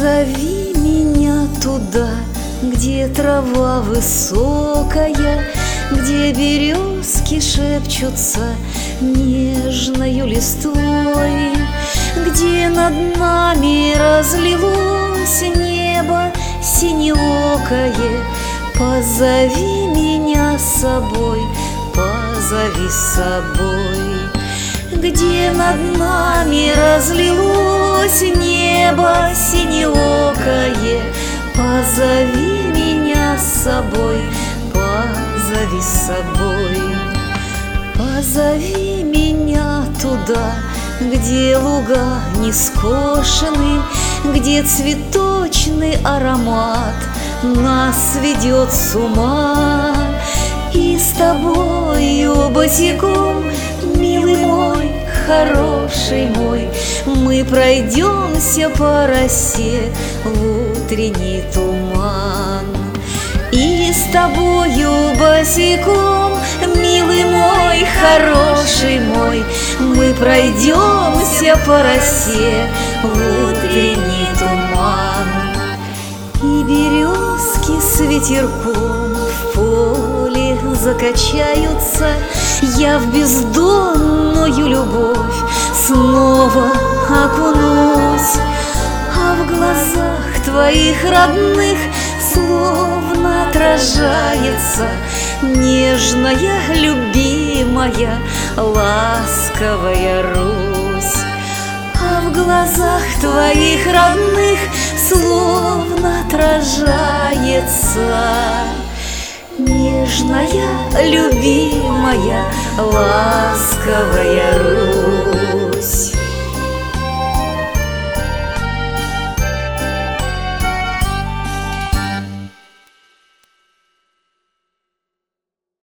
Позови меня туда, где трава высокая, где березки шепчутся нежною листвой, где над нами разлилось небо синеокое. Позови меня с собой, позови с собой. Где над нами разлилось небо синеокое, позови меня с собой, позови с собой. Позови меня туда, где луга не скошены, где цветочный аромат нас ведет с ума. И с тобою босиком, милый мой, хороший мой, мы пройдемся по росе в утренний туман. И с тобою босиком, милый мой, хороший мой, мы пройдемся по росе в утренний туман. И березки с ветерком в поле закачаются, я в бездонную любовь снова окунусь. А в глазах твоих родных словно отражается нежная, любимая, ласковая Русь. А в глазах твоих родных словно отражается нежная, любимая, ласковая Русь.